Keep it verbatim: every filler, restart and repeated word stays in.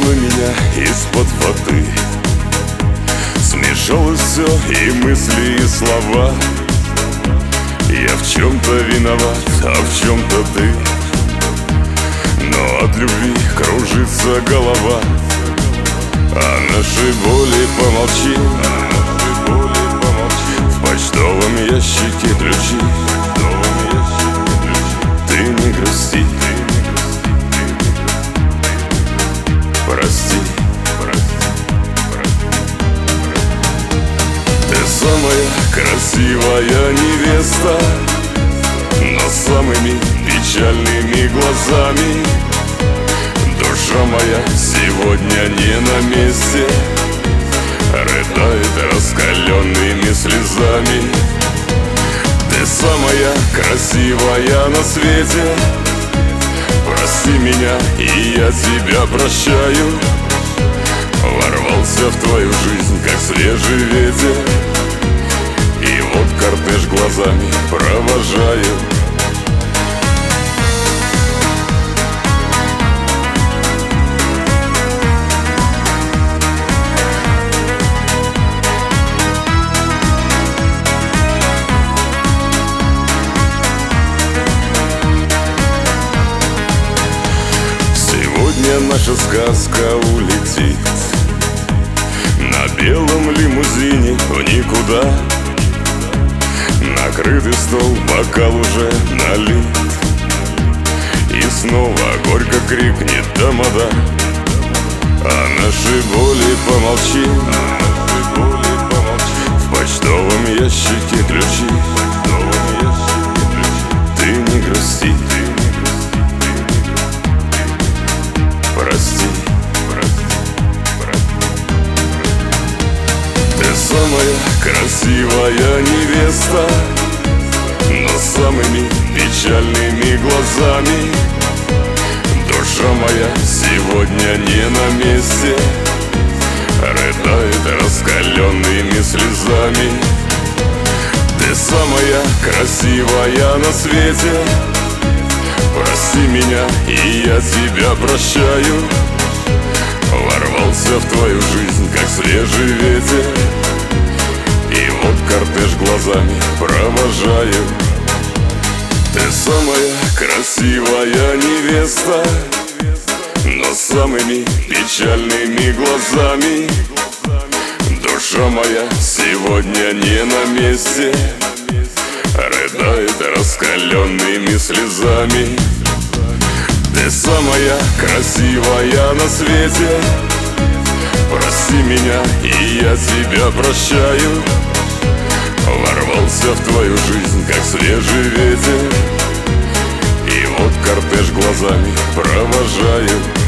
вышла меня из-под воды. Смешалось все, и мысли, и слова. Я в чем-то виноват, а в чем-то ты. Но от любви кружится голова. А наши боли помолчи, в почтовом ящике ключи. Ты не грусти, прости. Ты самая красивая невеста, но самыми печальными глазами. Душа моя сегодня не на месте, рыдает раскаленными слезами. Ты самая красивая на свете, прости меня, и я тебя прощаю. Ворвался в твою жизнь, как свежий ветер, и вот кортеж глазами провожаю. Сегодня наша сказка улетит на белом лимузине в никуда. Накрытый стол, бокал уже налит, и снова горько крикнет тамада. А наши боли помолчи, в почтовом ящике ключи. Ты не грусти, прости. Ты самая красивая невеста, но самыми печальными глазами. Душа моя сегодня не на месте, рыдает раскаленными слезами. Ты самая красивая на свете, прости меня, и я тебя прощаю. Ворвался в твою жизнь, как свежий ветер, и вот кортеж глазами провожаю. Ты самая красивая невеста, но самыми печальными глазами. Душа моя сегодня не на месте, рыдает раскаленными слезами. Ты самая красивая на свете, прости меня, и я тебя прощаю. Ворвался в твою жизнь, как свежий ветер, и вот кортеж глазами провожаю.